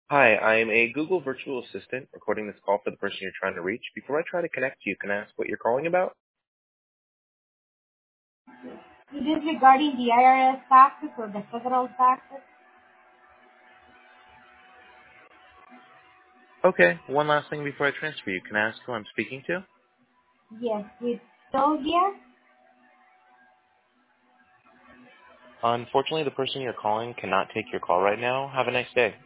Hi, I'm a Google virtual assistant recording this call for the person you're trying to reach. Before I try to connect you, can I ask what you're calling about? It is regarding the IRS taxes or the federal taxes. Okay, one last thing before I transfer you. Can I ask who I'm speaking to? Yes, with Sylvia. Unfortunately, the person you're calling cannot take your call right now. Have a nice day.